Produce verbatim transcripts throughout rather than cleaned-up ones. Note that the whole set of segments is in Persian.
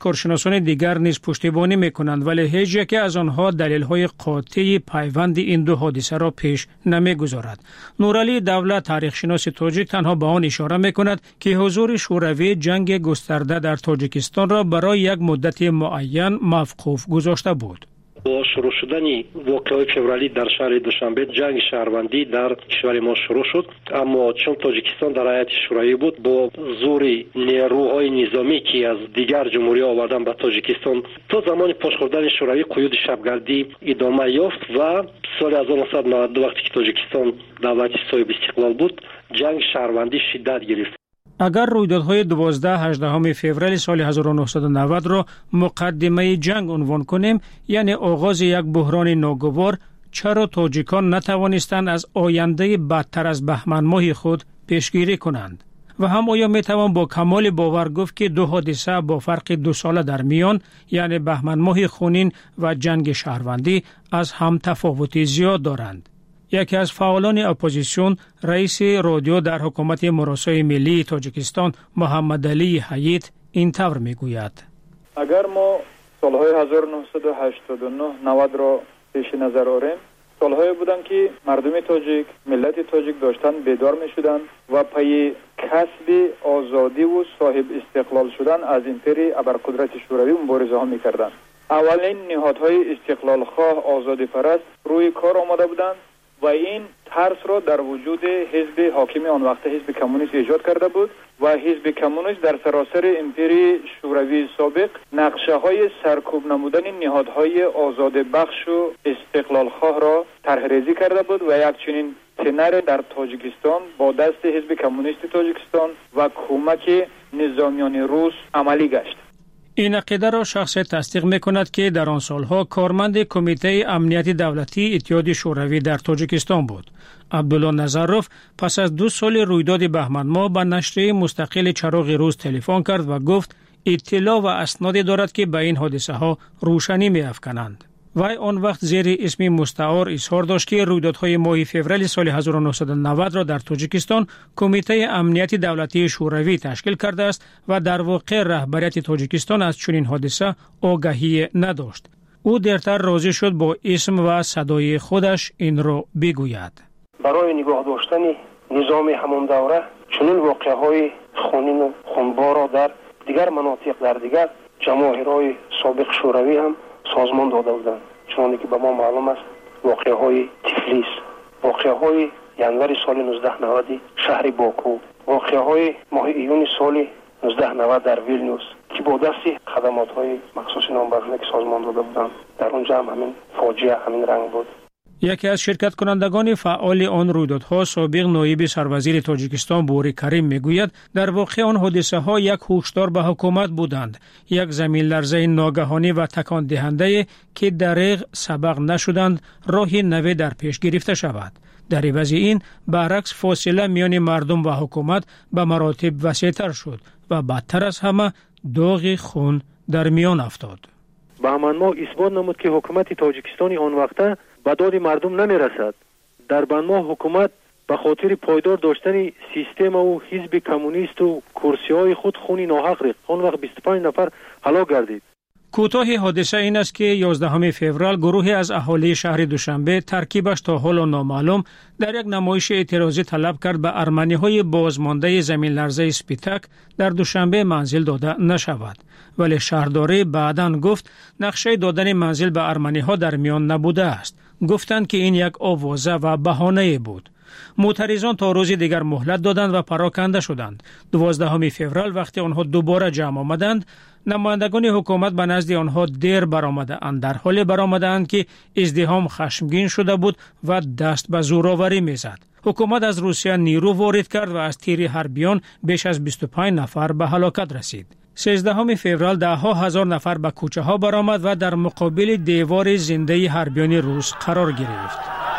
کارشناسان دیگر نیز پشتیبانی میکنند، ولی هیچ یک از آنها دلیل‌های قاطع پیوند این دو حادثه را پیش نمیگذارد. نورعلی دولت تاریخ‌شناس تاجیک تنها به آن اشاره میکند که حضور شوروی جنگ گسترده در تاجیکستان را برای یک مدت معین موقوف گذاشته بود. با شروع شدن واقعه فوریه در شهر دوشنبه جنگ شهروندی در کشور ما شروع شد، اما چون تاجیکستان در هیئت شورایی بود، با زور نیروهای نظامی که از دیگر جمهوری آوردن به تاجیکستان تا زمان پاش خوردن شوروی قیود شبگردی ادامه یافت و سال هزار و نهصد و نود و دو وقتی که تاجیکستان دولت صاحب استقلال بود، جنگ شهروندی شدت گرفت. اگر رویدادهای دوازده هجدهم فوریه سال هزار و نهصد و نود را مقدمه جنگ عنوان کنیم، یعنی آغاز یک بحران ناگوار، چرا تاجیکان نتوانستند از آینده بدتر از بهمن ماه خود پیشگیری کنند؟ و هم آیا می توان با کمال باور گفت که دو حادثه با فرق دو ساله در میان، یعنی بهمن ماه خونین و جنگ شهروندی، از هم تفاوتی زیاد دارند؟ یکی از فعالان اپوزیسیون، رئیس رادیو در حکومت مراسای ملی تاجیکستان، محمد علی حییت، این طور میگوید: اگر ما سالهای هزار و نهصد و هشتاد و نه نود را پیش نظر آوریم، سالهایی بودند که مردم تاجیک، ملت تاجیک داشتن بیدار می شدند و پای کسب آزادی و صاحب استقلال شدن از امپری ابرقدرت شوروی مبارزه ها می کردند. اولین نهادهای استقلال خواه، آزادی پرست روی کار آمده بودند و این ترس را در وجود حزب حاکم آن وقت، حزب کمونیست، ایجاد کرده بود و حزب کمونیست در سراسر امپری شوروی سابق نقشه های سرکوب نمودن نهادهای آزاد بخش و استقلال خواه را طرح ریزی کرده بود و یک چنین سناریو در تاجیکستان با دست حزب کمونیست تاجیکستان و کمک نظامیان روس عملی گشت. این عقیده را شخص تصدیق می کند که در آن سالها کارمند کمیته امنیت دولتی اتحاد شوروی در تاجیکستان بود. عبدالله نظروف پس از دو سال رویداد بهمن ماه به نشریه مستقل چراغ روز تلفن کرد و گفت اطلاع و اسنادی دارد که به این حادثه ها روشنی می افکنند. وی آن وقت زیر اسم مستعار اظهار داشت که رویدادهای ماه فوریه سال هزار و نهصد و نود را در تاجیکستان کمیته امنیت دولتی شوروی تشکیل کرده است و در واقع رهبریت تاجیکستان از چنین حادثه آگاهی نداشت. او دیرتر راضی شد با اسم و صدای خودش این را بگوید. برای نگاه داشتن نظام همان دوره چنین واقعه‌های خونین و خونبار را در دیگر مناطق، در دیگر جماهیرهای سابق شوروی هم سازمان داده بودند. چون که به ما معلوم است واقعه های تفلیس، واقعه های ینور سال نوزده نود شهر باکو، واقعه های ماه ایون سال نوزده نود در ویلنیوس که با دست خدمات های مخصوص نامبرانه که سازمان داده بودند، در اونجا هم همین فاجعه همین رنگ بود. یکی از شرکت کنندگان فعال آن رویدادها، سابق نایب سروزیر تاجیکستان بوری کریم میگوید در واقع آن حادثه ها یک هشدار به حکومت بودند، یک زمین لرزه ناگهانی و تکان دهنده که دریغ سبق نشدند راهی نوی در پیش گرفته شود. در عوض این برعکس فاصله میان مردم و حکومت به مراتب وسیع‌تر شد و بدتر از همه داغ خون در میان افتاد. بهمن ماه اثبات نمود که حکومت تاجیکستان آن وقته به داد مردم نمی رسد. در بهمن ماه حکومت به خاطر پایدار داشتن سیستم و حزب کمونیست و کرسی های خود خونی ناحق ریخت. آن وقت بیست و پنج نفر هلاک گردید. کوتاه حادثه این است که یازدهم فوریه گروهی از اهالی شهر دوشنبه، ترکیبش تا حالا نامعلوم، در یک نمایش اعتراضی طلب کرد به ارمنی‌های بازمانده زمین لرزه سپیتک در دوشنبه منزل داده نشود. ولی شهرداری بعداً گفت نقشه دادن منزل به ارمنی‌ها در میان نبوده است. گفتند که این یک آوازه و بهانه بود. معترضان تا روز دیگر مهلت دادند و پراکنده شدند. دوازدهم فوریه وقتی آنها دوباره جمع آمدند، نمایندگان حکومت به نزد آنها دیر برآمدند، در حالی برآمدند که ازدحام خشمگین شده بود و دست به زورآوری میزد. حکومت از روسیه نیرو وارد کرد و از تیر حربیان بیش از بیست و پنج نفر به هلاکت رسید. سیزدهم فوریه ده ها هزار نفر به کوچه ها برآمد و در مقابل دیوار زنده حربیان روس قرار گرفت.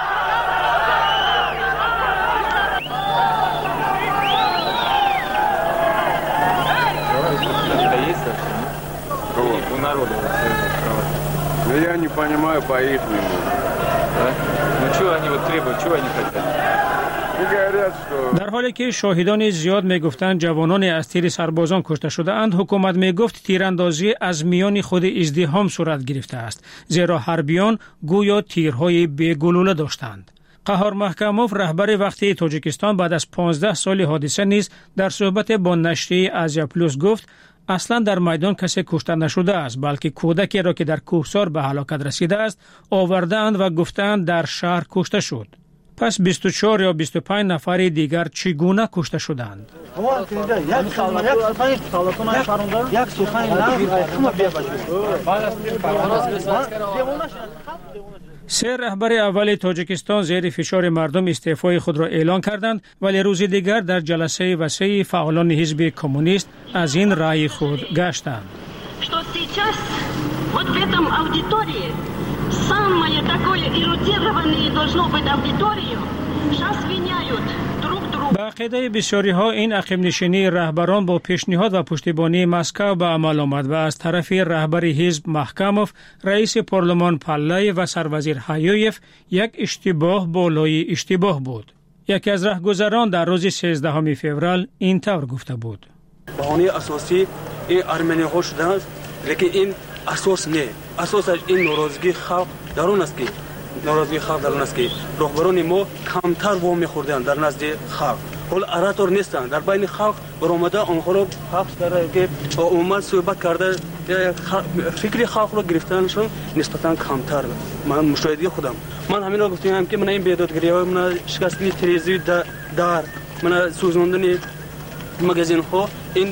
Но я не понимаю по-ихнему. Да? Ну что они вот требуют, чего они хотят? در حالی که شاهدان زیاد میگفتند جوانان از تیر سربازان کشته شده اند، حکومت میگفت تیراندازی از میان خود ازدحام صورت گرفته است، زیرا حربیان گویا تیرهای بی‌گلوله داشتند. قهار محکموف رهبر وقتی تاجیکستان بعد از پانزده سال حادثه نیز در صحبت با نشریه آزیا پلوس گفت اصلا در میدان کسی کشته نشده است، بلکه کودکی را که در کوهسار به هلاکت رسیده است آوردند و گفتند در شهر کشته شد. پس بیست و چهار یا بیست و پنج نفر دیگر چگونه کشته شدند؟ سه رهبر اول تاجیکستان زیر فشار مردم استعفای خود را اعلان کردند، ولی روز دیگر در جلسه وسیع فعالان حزب کمونیست از این رأی خود گشتند. Самое такое эрудированное должно быть аудиторию. Сейчас виняют друг друга. با عقیده بسیاری ها این عقب نشینی رهبران با پیشنهاد و پشتیبانی مسکو به عمل آمد و از طرف رهبر حزب محکموف، رئیس پارلمان پالای و سروزیر هایویف یک اشتباه بالای اشتباه بود. یکی از راهگذران در روز سیزدهم فوریه این طور گفته بود: بهانه اساسی این ارمنی ها شده است، لیکن این اساس نه. اساسش این ناراضگی خلق درون است که ناراضگی خلق درون است که رهبران ما کمتر وام می‌خوردند در نزد خلق. حال اراتور نیستند، در بین خلق برآمده آنها را حبس کرده که عموما صحبت کرده فکری خلق را گرفتنشون نسبتا کمتر. من مشاهده خودم من همین را گفتم که من این بیدادگری ها، من شکستن تریزی در من سوزاندن مغازین ها، این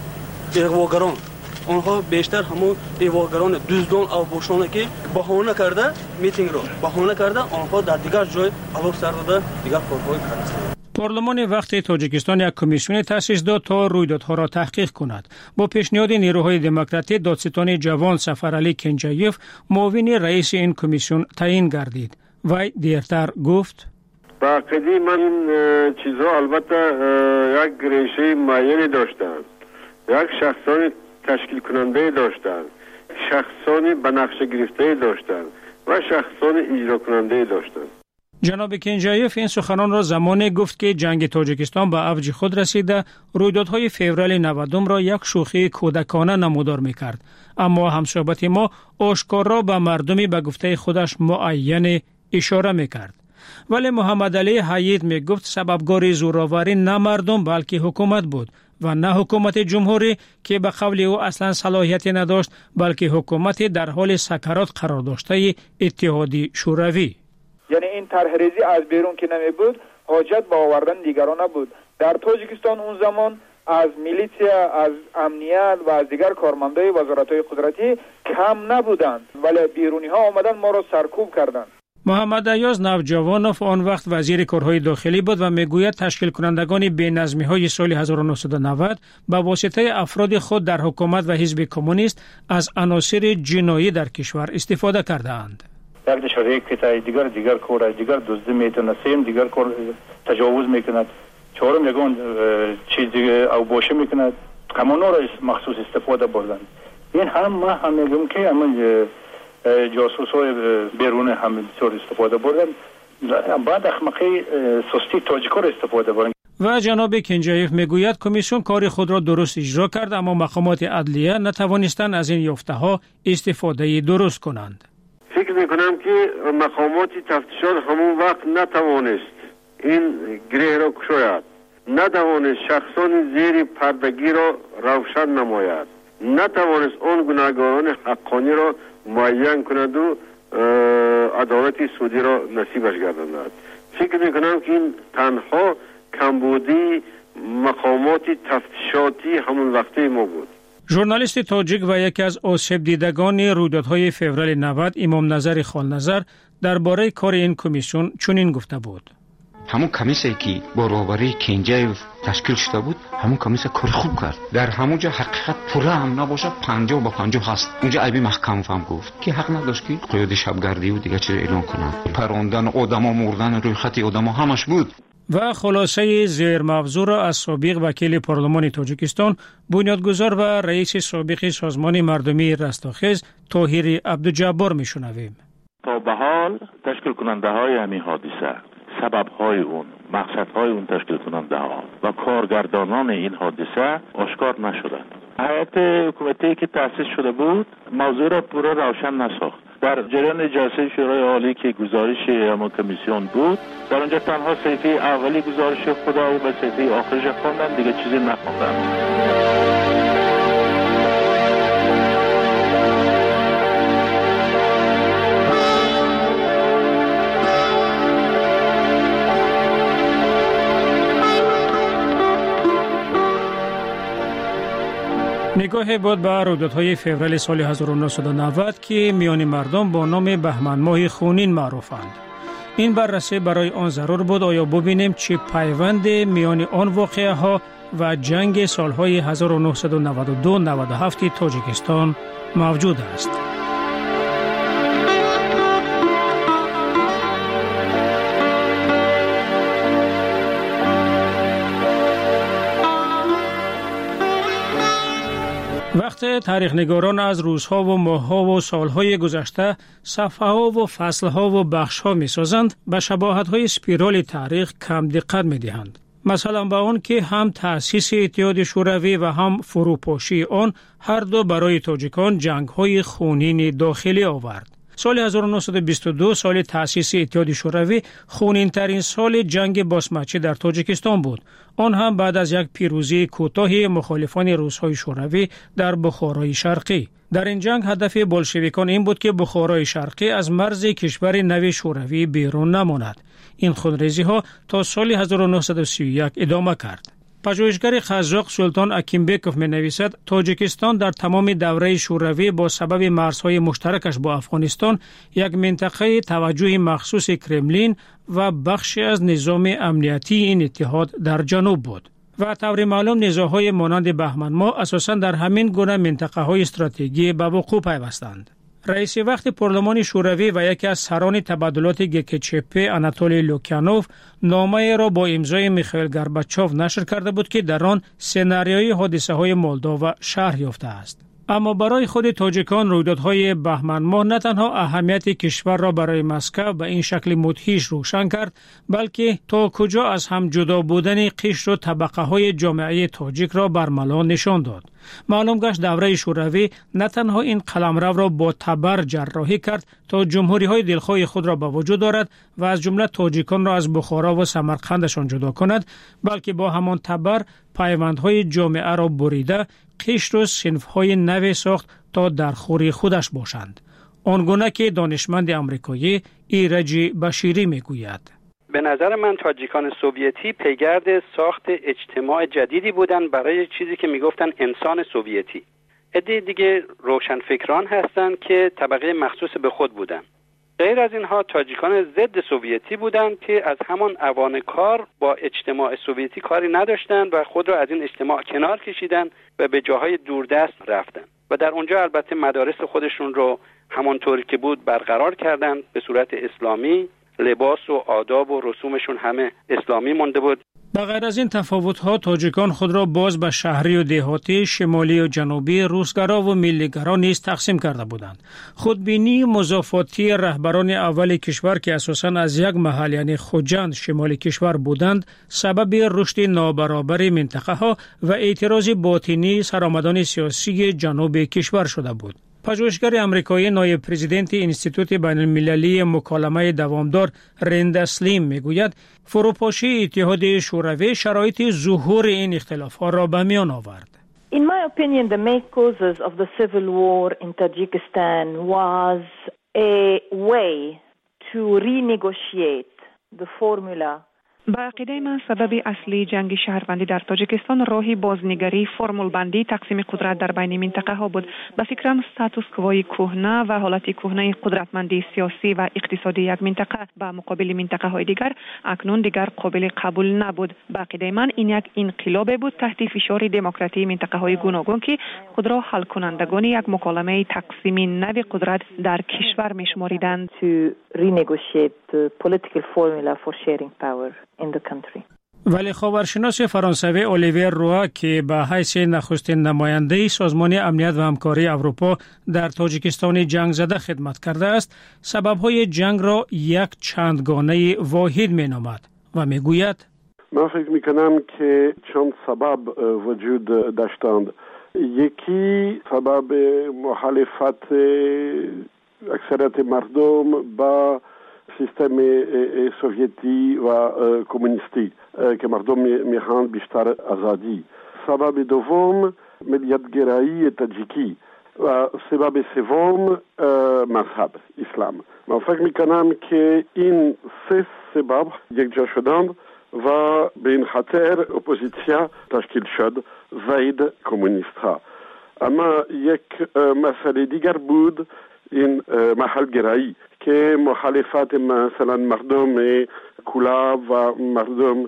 اغواگران آنها بیشتر همون ایواگران دزدان او بوشانه که بهانه کرده میتینگ رو بهانه کرده آنها در دیگر جای علاق سر داده دیگر کارهای کرده. پارلمان وقتی تاجیکستان یک کمیسیون تأسیس داد تا رویدادها را تحقیق کند. با پیشنهاد نیروهای دموکراتی دادستان جوان سفرعلی کنجایف معاون رئیس این کمیسیون تعیین گردید. وی دیرتر گفت: با عقیده من این چیزها البته یک ریشه معینی داشتند، یک شخصان تشکیل کننده داشتند، شخصانی به نقش گرفته داشتند و شخصانی اجرا کننده داشتند. جناب کنجایف این سخنان را زمانی گفت که جنگ تاجیکستان به اوج خود رسیده، رویدادهای فوریه نودم را یک شوخی کودکانه نمودار میکرد، اما همصحبت ما آشکارا به مردمی به گفته خودش معین اشاره میکرد. ولی محمد علی حیید میگفت سببگار زوراوری نه مردم بلکه حکومت بود و نه حکومت جمهوری که به قول او اصلا صلاحیتی نداشت، بلکه حکومت در حال سکرات قرار داشته اتحادی شوروی. یعنی این طرحریزی از بیرون که نمی بود، حاجت به آوردن دیگران نبود. در تاجیکستان اون زمان از میلیشیا، از امنیت و از دیگر کارمندای وزارت‌های قدرتی کم نبودند، ولی بیرونی ها آمدن ما را سرکوب کردند. محمد ایاز نوجوانوف آن وقت وزیر کارهای داخلی بود و میگوید تشکیل کنندگان بی‌نظمی های سال هزار و نهصد و نود به واسطه افراد خود در حکومت و حزب کمونیست از عناصر جنایی در کشور استفاده کردند. یک دشوری که دیگر دیگر کار دیگر دزدی میتونه، سیم دیگر کار تجاوز میکند، چهارم یگان چیزی او باشه میکند، کمانا را مخصوص استفاده بردند. این هم ما هم میگم که عمل جاسوسای بیرون هم بسیار استفاده بردن، بعد اخمقی سستی تاجیکا را استفاده بردن. و جناب کنجایف میگوید کمیسیون کار خود را درست اجرا کرد، اما مقامات عدلیه نتوانستند از این یافته ها استفاده درست کنند. فکر میکنم که مقامات تفتیشات همون وقت نتوانست این گره را کشاید، نتوانست شخصان زیر پردگی را روشن نماید، نتوانست آن گناهکاران حقانی را معین کند و عدالت سودی را نصیبش گرداند. فکر میکنم که این تنها کمبودی مقامات تفتیشاتی همون وقته ما بود. ژورنالیست تاجیک و یکی از آسیب دیدگان رویدادهای فوریه نود امام نظر خالنظر درباره کار این کمیسیون چنین گفته بود: همون کمیسیونی که با رهبری کنجایف تشکیل شده بود، همون کمیسیون کار خوب کرد. در همون جا حقیقت پوره هم نباشه پنجاه با پنجاه هست. اونجا ایبی محکم هم گفت که حق نداشت که قیاد شبگردی و دیگه چیز اعلان کنه. پروندن آدما، مردن روی خط آدما همش بود. و خلاصه زیر موضوع را از سابق وکیل پارلمان تاجیکستان، بنیادگذار و رئیس سابق سازمان مردمی رستاخیز طاهر عبدالجبار میشنویم. تا به حال تشکیل کننده های همین حادثه سبب‌های اون، مقصدهای اون تشکیل کننده ها و کارگردانان این حادثه آشکار نشدند. هیئت حکومتی که تأسیس شده بود موضوع را پورا روشن نساخت. در جریان جلسه شورای عالی که گزارش اما کمیسیون بود، در اونجا تنها صفحه اولی گزارش خدا و به صفحه آخرش خواندن، دیگه چیزی نخواندن. نگاه بود به رویدادهای فوریه سال هزار و نهصد و نود که میان مردم با نام بهمن ماه خونین معروفند. این بررسی برای آن ضرور بود آیا ببینیم چه پیوند میان آن واقعه ها و جنگ سالهای هزار و نهصد و نود و دو نود و هفت تاجیکستان موجود است. وقتی تاریخ نگاران از روزها و ماهها و سالهای گذشته صفحه‌ها و فصلها و بخشها می سازند، به شباهت‌های اسپیرال تاریخ کم دقت می دهند. مثلا به آن که هم تأسیس اتحاد شوروی و هم فروپاشی آن هر دو برای تاجیکان جنگ‌های خونین داخلی آورد. سال هزار و نهصد و بیست و دو سال تأسیس اتحاد شوروی خونین ترین سال جنگ باسمچی در تاجیکستان بود. آن هم بعد از یک پیروزی کوتاه مخالفان روس‌های شوروی در بخارای شرقی. در این جنگ هدف بولشویکان این بود که بخارای شرقی از مرز کشور نو شوروی بیرون نماند. این خونریزی‌ها تا سال هزار و نهصد و سی و یک ادامه کرد. پژوهشگر قزاق سلطان اکیمبکوف می نویسد تاجیکستان در تمام دوره شوروی با سبب مرزهای مشترکش با افغانستان یک منطقه توجه مخصوص کرملین و بخشی از نظام امنیتی این اتحاد در جنوب بود. و طور معلوم نزاع‌های مانند بهمن ماه اساساً در همین گونه منطقه‌های استراتژیکی به وقوع پیوستند. رئیس وقت پارلمان شوروی و یکی از سران تبادلات گکچپ آناتولی لوکیانوف نامه را با امضای میخائیل گورباچوف نشر کرده بود که در آن سناریوی حادثه‌های مولداوا شرح یافته است. اما برای خود تاجیکان رویدادهای بهمن ماه نه تنها اهمیت کشور را برای مسکو به این شکل مدهش روشن کرد، بلکه تا کجا از هم جدا بودن قشر و طبقه های جامعه تاجیک را برملا نشان داد. معلوم گشت دوره شوروی نه تنها این قلمرو را با تبر جراحی کرد تا جمهوری های دلخواه خود را به وجود دارد و از جمله تاجیکان را از بخارا و سمرقندشان جدا کند، بلکه با همان تبر پیوندهای جامعه را بریده قشر و صنف‌های نو ساخت تا در خوری خودش باشند. آنگونه که دانشمند آمریکایی ایرج بشیری میگوید. به نظر من تاجیکان سوویتی پیگرد ساخت اجتماع جدیدی بودند برای چیزی که میگفتن انسان سوویتی. عده دیگه روشنفکران هستند که طبقه مخصوص به خود بودند. غیر از اینها تاجیکان ضد سوویتی بودند که از همان اوان کار با اجتماع سوویتی کاری نداشتند و خود را از این اجتماع کنار کشیدند و به جاهای دوردست رفتند و در اونجا البته مدارس خودشون رو همانطوری که بود برقرار کردند به صورت اسلامی. لباس و آداب و رسومشون همه اسلامی مونده بود. بغیر از این تفاوت‌ها تاجیکان خود را باز به شهری و دهاتی، شمالی و جنوبی، روسگرا و ملیگرا نیز تقسیم کرده بودند. خودبینی مضافاتی رهبران اول کشور که اساساً از یک محل یعنی خوجند شمال کشور بودند، سبب رشد نابرابر منطقه‌ها و اعتراض باطنی سرآمدان سیاسی جنوب کشور شده بود. پژوهشگر آمریکایی نایب پرزیدنت انستیتوت بین المللی مکالمه دوامدار رند سلیم میگوید فروپاشی اتحاد شوروی شرایط ظهور این اختلاف‌ها را به میان آورد. In my opinion, the main causes of the civil war in Tajikistan was a way to renegotiate the formula. به عقیده من سبب اصلی جنگ شهروندی در تاجیکستان راهی بازنگری، فرمول بندی، تقسیم قدرت در بین منطقه ها بود. به فکرم استاتوس کوی کهنه و حالت کهنه قدرتمندی سیاسی و اقتصادی یک منطقه به مقابل منطقه های دیگر اکنون دیگر قابل قبول نبود. به عقیده من این یک انقلاب بود تحت فشار دموکراتی منطقه های گوناگون که خود را حل کنندگان یک مکالمه تقسیم نو قدرت در کشور می‌شماریدند. To renegotiate the political formula for sharing power in the country. ولی خبرشناس فرانسوی الیویر روا که به حیث نخستین نماینده سازمان امنیت و همکاری اروپا در تاجیکستان جنگ زده خدمت کرده است، سبب‌های جنگ را یک چندگانه واحد می‌نامد و می‌گوید: من فکر می‌کنم که چند سبب وجود داشتند. یکی سبب مخالفت اکثریت مردم با سیستم سوویتی و کمونیستی که مردم میخواهند بیشتر آزادی. سبب دوم ملیت‌گرایی تاجیکی و سبب سوم مذهب اسلام. من فکر میکنم که این سه سبب یک جا شدند و به این خاطر اپوزیسیا تشکیل شد ضد کمونیست ها. اما یک مسئله دیگر بود این محل گرایی که مخالفت مثلا مردم کولا و مردم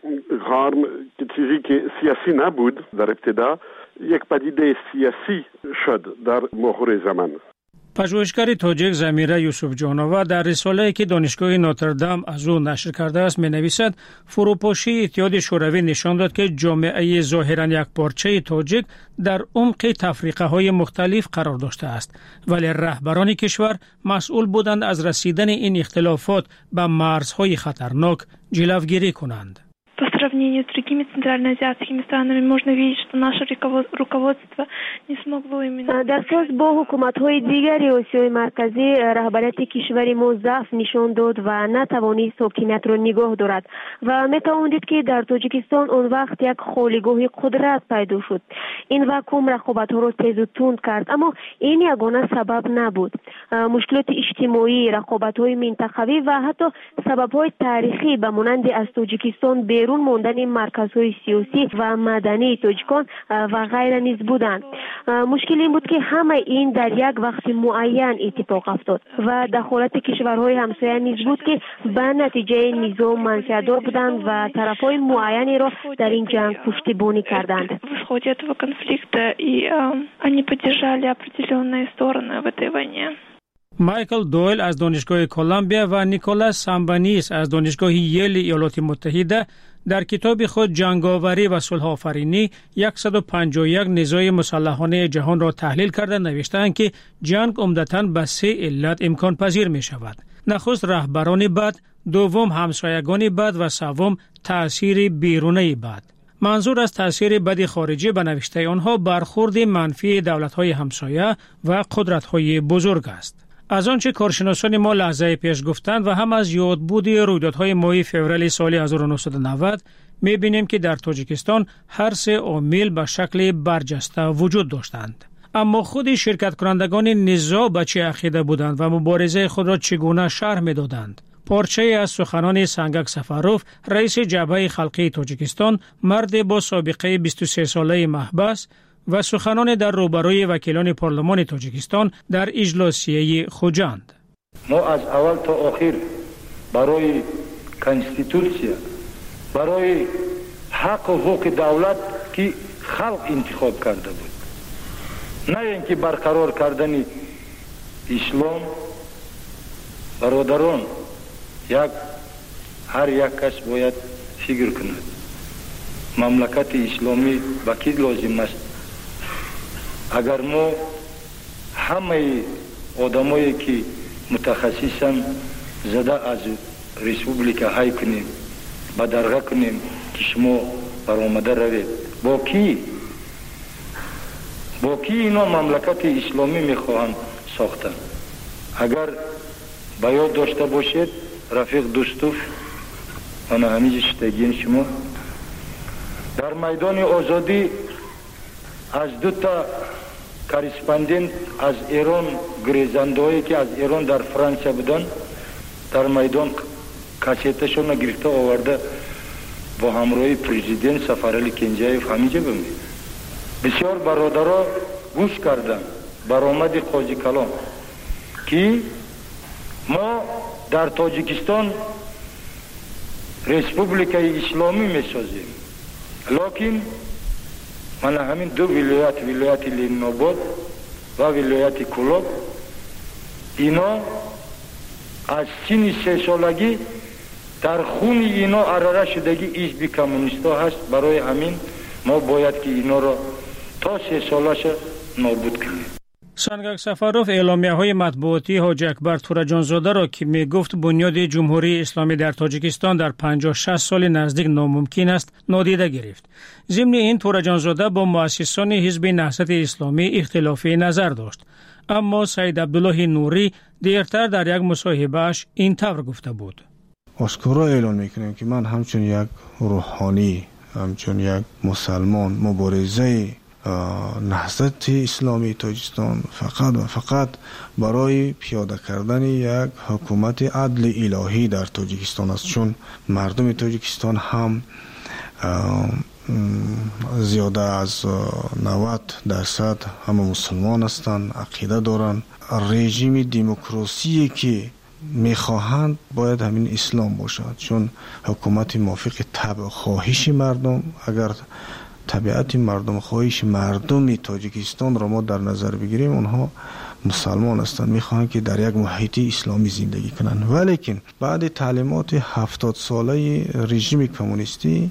غرم که چیزی که سیاسی نبود در ابتدا یک پدیده سیاسی شد در مهر زمان. پژوهشگر تاجیک زمیره یوسف جانووا در رساله‌ای که دانشگاه نوتردام از او نشر کرده است می‌نویسد فروپاشی اتحاد شوروی نشان داد که جامعه ظاهراً یکپارچه تاجیک در عمق تفریقه‌های مختلف قرار داشته است، ولی رهبران کشور مسئول بودند از رسیدن این اختلافات به مرزهای خطرناک جلوگیری کنند. По сравнению с другими центральноазиатскими странами можно видеть, что наше руководство не смогло именно... در ساز با حکومت‌های دیگری آسیای مرکزی رهبریت کشور ما ضعف نشان داد و نتوانست حاکمیت را نگاه دارد و می‌توان دید که در تاجیکستان آن وقت یک خالیگاه قدرت پیدا شد. این واکوم رقابت‌ها را تیز و تند کرد، اما این یگانه سبب نبود. مشکلات اجتماعی، رقابت‌های منطقوی و حتی سبب‌های تاریخی به مانند از تاجیکستان بیرون ماندن مرکزهای سیاسی و مدنی تاجیکان و غیره نیز بودند. مشکل این بود که همه این در یک وقت معین اتفاق افتاد و دخالت کشورهای همسایه نیز بود که به نتیجه نظام منفعت‌دار بودند و طرفهای معینی را در این جنگ پشتیبانی کردند. В ходе этого конфликта и они поддержали определенные стороны в этой войне. مایکل دویل از دانشگاه کلمبیا و نیکولاس سامبانیس از دانشگاه ییل ایالات متحده در کتاب خود جنگاوری و صلح آفرینی صد و پنجاه و یک نزاع مسلحانه جهان را تحلیل کرده نوشتند که جنگ عمدتاً به سه علت امکان پذیر می شود. نخست رهبران بد، دوم همسایگان بد و سوم تأثیر بیرونی بد. منظور از تأثیر بد خارجی به نوشته آنها برخورد منفی دولت‌های همسایه و قدرت‌های بزرگ است. از آنچه کارشناسان ما لحظه پیش گفتند و هم از یادبود رویدادهای ماه فوریه سال هزار و نهصد و نود می‌بینیم که در تاجیکستان هر سه عامل به شکل برجسته وجود داشتند. اما خود شرکت کنندگان نزاع به چه عقیده بودند و مبارزه خود را چگونه شرح می‌دادند؟ پارچه از سخنان سنگک سفروف، رئیس جبهه خلقی تاجیکستان، مرد با سابقه بیست و سه ساله محبس و سخنان در روبروی وکیلان پارلمان تاجیکستان در اجلاسیه خوجند. ما از اول تا آخر برای کنستیتوسیا، برای حق و حقوق دولت که خلق انتخاب کرده بود، نه اینکه برقرار کردن اسلام. برادران، یک هر یک کس باید فکر کند مملکت اسلامی با کی لازم است. اگر ما همه آدمایی که متخصصن زده از ریسپوبلیکا های کنیم با درگاه کنیم که شما برآمده روید، با کی با کی اینا مملکت اسلامی میخواهند ساختن؟ اگر با یاد داشته باشید رفیق دوستوف انا همیشه شتگین شما در میدان آزادی از دو تا کارسپاندنت از ایران، گریزندهایی که از ایران در فرانسه بودن، در میدان کاسیتشون گرفته آورده با همراهی پرزیدنت سفرعلی کنجایف همینجا بمید. بسیار برادرها گوش کردن برآمد قاضی کلام که ما در تاجیکستان ریسپوبلیکای اسلامی میسازیم، لیکن من همین دو ولایت، ولایت لینوباد و ولایت کولاب، اینا از سن سه سالگی در خون اینا اراره شدگی حزب کمونیستا هست. برای همین ما باید که اینا را تا سه سالش نابود کنیم. سانگاک سفاروف اعلامیه های مطبوعاتی حاج اکبر تورجانزاده را که می گفت بنیاد جمهوری اسلامی در تاجیکستان در پنجاه شصت سال نزدیک ناممکن است نادیده گرفت. ضمن این تورجانزاده با مؤسسان حزب نهضت اسلامی اختلافی نظر داشت. اما سید عبدالله نوری دیرتر در یک مصاحبه‌اش این طور گفته بود: آشکارا اعلان میکنم که من همچون یک روحانی، همچون یک مسلمان مبارزه نهضت اسلامی تاجیکستان فقط و فقط برای پیاده کردن یک حکومت عدل الهی در تاجیکستان است، چون مردم تاجیکستان هم زیاده از نود درصد همه مسلمان هستند، عقیده دارند. رژیم دموکراسی که میخواهند باید همین اسلام باشد، چون حکومت موافق طبع خواهش مردم. اگر طبیعت مردم خواهش مردم تاجیکستان را ما در نظر بگیریم، اونها مسلمان هستند، میخواهند که در یک محیط اسلامی زندگی کنند. ولیکن بعد تعلیمات هفتاد ساله رژیم کمونیستی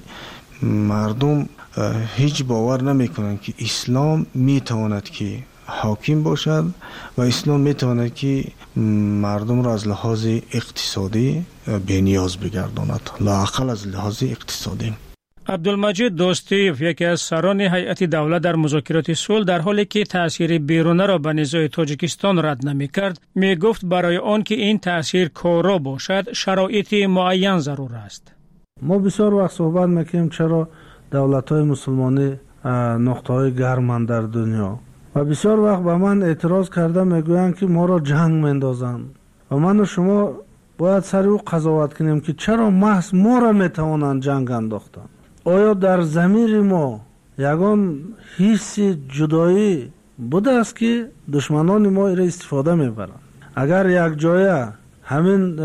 مردم هیچ باور نمیکنند که اسلام میتواند که حاکم باشد و اسلام میتواند که مردم را از لحاظ اقتصادی بی‌نیاز بگرداند، لااقل از لحاظ اقتصادی. عبدالمجید دوستیف، یکی از سران هیئت دولت در مذاکرات صلح، در حالی که تأثیر بیرونه را به نزاع تاجیکستان رد نمی کرد، می گفت برای آن که این تأثیر کارا باشد شرایط معین ضرور است. ما بسیار وقت صحبت میکنیم چرا دولت‌های مسلمانی نقطه‌های گرمن در دنیا و بسیار وقت به من اعتراض کرده میگویند که ما را جنگ میندازند و من و شما باید سر او قضاوت کنیم که چرا محض ما را میتوانند جنگ انداختن. آیا در ضمیر ما یگان حس جدایی بوده است که دشمنان ما را استفاده میبرند؟ اگر یک جایه همین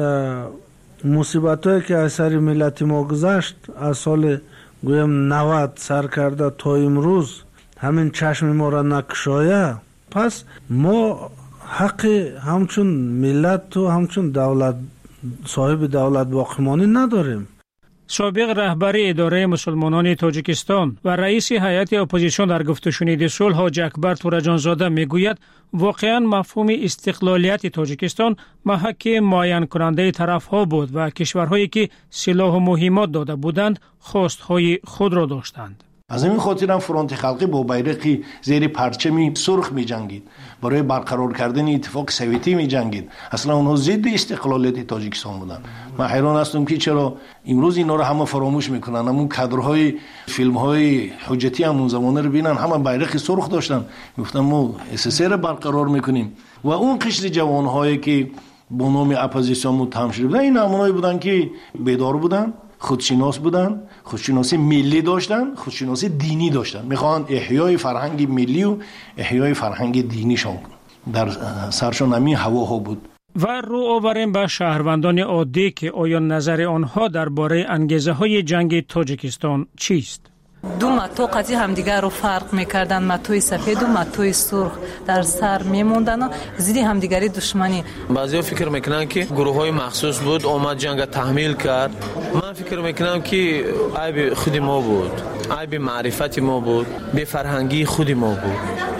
مصیبتایی که از سر ملت ما گذشت از سال گویم نود سر کرده تا امروز همین چشم ما را نکشایه، پس ما حق همچون ملت و همچون دولت صاحب دولت باقیمانی نداریم. سابق رهبر اداره مسلمانان تاجیکستان و رئیس هیئت اپوزیسیون در گفت و شنید صلح حاج اکبر تورجانزاده میگوید واقعا مفهوم استقلالیت تاجیکستان محک معین کننده طرفها بود و کشورهایی که سلاح و مهمات داده بودند خواستهای خود را داشتند. از این خاطر هم فرانت خلقی با بیرقی زیر پرچمی سرخ می جنگید، برای برقرار کردن اتفاق سویتی می جنگید. اصلا اونها ضد استقلالیت تاجیکستان بودن. من حیران هستم که چرا امروز اینا رو همه فراموش میکنن. همون کادرهای فیلم های حجتی همون زمانه رو بینن، همه بیرق سرخ داشتن، میگفتن ما اس اس ار برقرار میکنیم. و اون قشر جوانهایی که با نام اپوزیسیون متهم شده بودن، این همونایی بودن که بیدار بودن، خودشناس بودن، خودشناسی ملی داشتن، خودشناسی دینی داشتن. میخوان احیای فرهنگ ملی و احیای فرهنگ دینیشون در سرشون همین هواها بود. و رو آوریم به شهروندان عادی که آیا نظر آنها درباره انگیزه های جنگ تاجیکستان چیست؟ دو متو قضیه همدیگر رو فرق میکردن، متوی سفید و متوی سرخ در سر میموندن و زیدی همدیگری دشمنی. بعضیا فکر میکنن که گروه های مخصوص بود اومد جنگ تحمیل کرد. من فکر میکنم که عیب خود ما بود، عیب معرفت ما بود، به فرهنگی خود ما بود،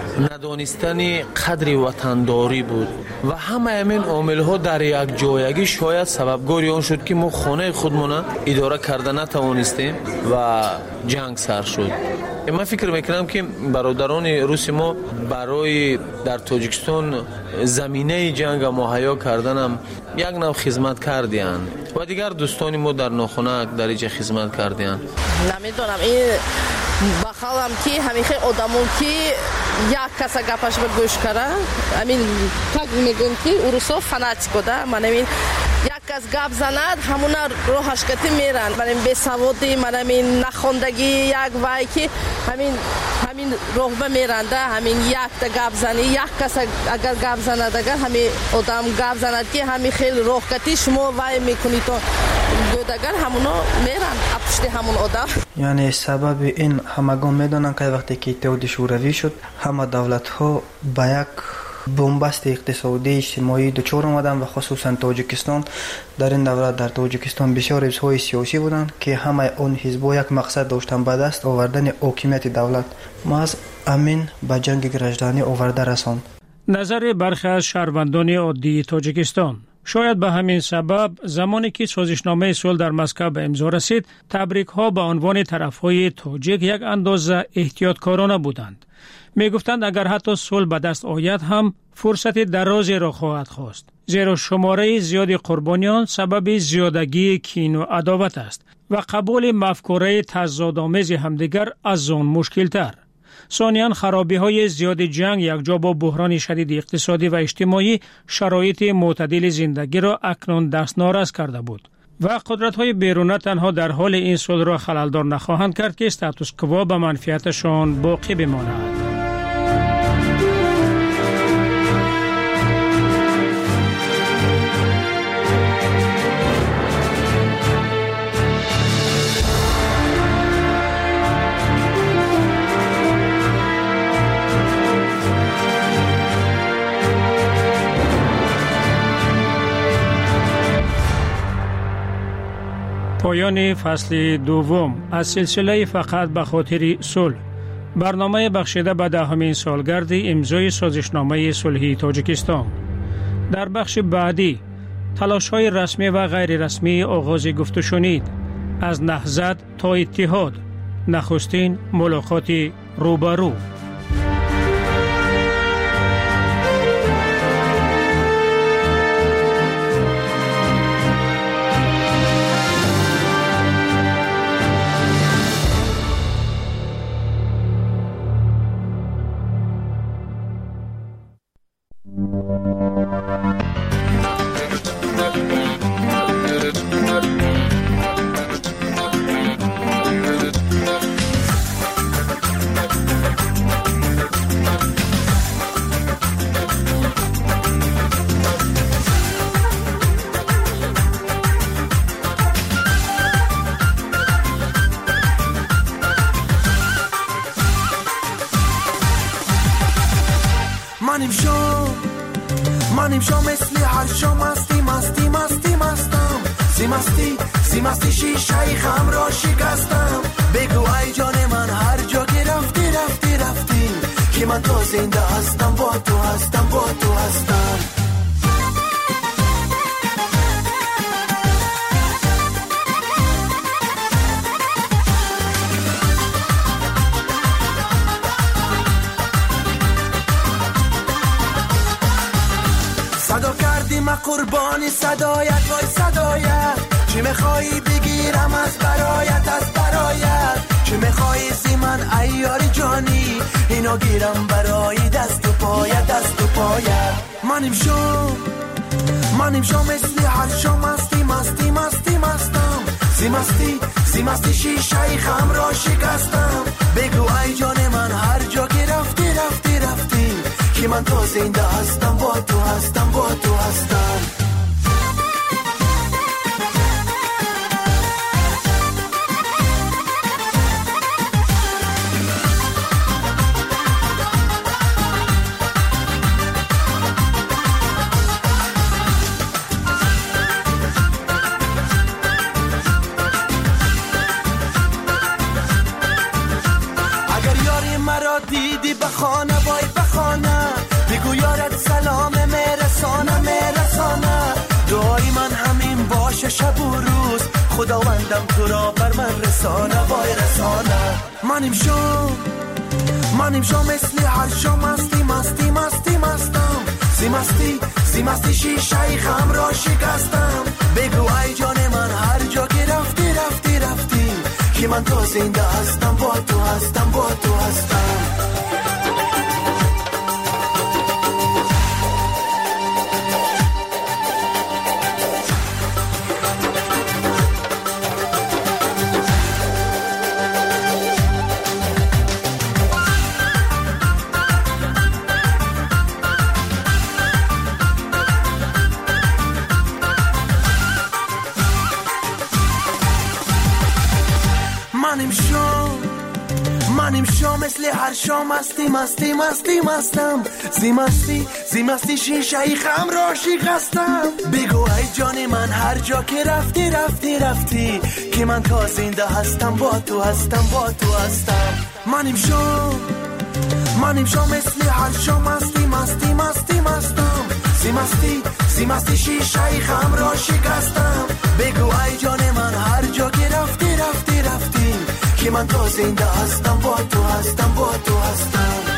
ندانستن قدر وطنداری بود و همه همین عامل ها در یک جایگی شاید سببگاری آن شد که ما خانه خودمون اداره کرده نتوانستیم و جنگ سر شد. من فکر میکنم که برادران روس ما برای در تاجیکستان زمینه جنگ مهیا کردنم یک نوع خدمت کردیان و دیگر دوستان ما در ناخنک در اینجا خدمت کردیان. نمیدونم این بخالم که همیشه آدمون که یک کس گپش به گوش کرده، همین تک میگن که اروسا فناتیک بوده. من همین یک کس گپ زند همون روحش کتی میرن. من همین بی سوادی، من همین نخوندگی یک وای که همین همین روح به میرنده، همین یک تا گپ زنی، یک کس اگر گپ زند اگر همین آدم گپ زند که همین خیلی روح کتی شما وای میکنی تو گودگر همونا میرن اپشتی همون آدم. یعنی سبب این همگان میدونن که وقتی که اتحاد شوروی شد همه دولت ها با یک بنبست اقتصادی اجتماعی دچار آمدن و خصوصا تاجیکستان در این دوره در تاجیکستان بسیار حزب‌های سیاسی بودند که همه آن حزب‌ها یک مقصد داشتند به دست آوردن حاکمیت دولت. ما از امین به جنگ گرجدانی آورده رساند. نظر برخی از شهروندان عادی تاجیکستان: شاید به همین سبب زمانی که سازشنامه صلح در مسکو به امضا رسید، تبریک‌ها به عنوان طرف‌های تاجیک یک اندازه احتیاطکارانه بودند. می گفتند اگر حتی صلح به دست آید هم فرصت درازی را خواهد خواست، زیرا شماره زیاد قربانیان سبب زیادگی کین و عداوت است و قبول مفکوره تضادآمیز همدیگر از آن مشکل‌تر. ثانیاً خرابی‌های زیاد جنگ یکجا با بحران شدید اقتصادی و اجتماعی شرایط معتدل زندگی را اکنون دستنارس کرده بود و قدرت‌های بیرون تنها در حال این صلح را خلل‌دار نخواهند کرد که استاتوس کوا به منفعتشان باقی بماند. پایان فصل دوم از سلسله فقط به خاطر صلح، برنامه بخشیده به دهمین سالگرد امضای سازشنامه صلحی تاجیکستان. در بخش بعدی تلاش‌های رسمی و غیر رسمی آغاز گفت و شنید، از نهضت تا اتحاد، نخستین ملاقات روبرو. منیم شو منیم شو مثل هر شو مستی مستی مستی مستم سی مستی سی مستی شیشه خم را شکستم. بگو ای جان من هر جا که رفتی رفتی رفتی که من تو زنده هستم، با تو هستم با تو هستم. صدا کردیم قربانی صدایت وای صدایت، چی میخوایی بگیرم از برایت از برایت، چی میخوایی سی من ایاری جانی اینو گیرم برای دست و پایت دست و پایت. منیم شو منیم شو مثل هر شو مستی مستی مستی مستم سی مستی سی مستی شیشه خم را شکستم. بگو ای جان من هر جا که رفتی رفتی رفتی که من تو زنده هستم، با تو هستم با تو هستم. اگر یاری مرا دیدی بخانه وای بخانه، بگو یارت سلام میرسانه میرسانه. دعای من همین باشه شب و روز، خداوندم تو را بر من رسانه وای رسانه. منیم شو منیم شو مثل هر شو مستی مستی مستی مستم سی مستی سی مستی شیشه خم را شکستم. بگو ای جان من هر جا که رفتی رفتی رفتی که من تو زنده هستم، با تو هستم با تو هستم. منیم منیم شام مثل هر شام مستی مستی مستی مستم زی مستی زی مستی شیشه ای خم را شکستم بگو ای جان من هر جا که رفتی رفتی رفتی که من تا زنده هستم با تو هستم با تو هستم منیم شام منیم شام مثل هر شام مستی مستی مستی مستم زی مستی زی مستی شیشه ای خم را شکستم بگو ای جان من هر جا که رفتی رفتی رفتی که من تا زنده هستم با تو هستم با تو هستم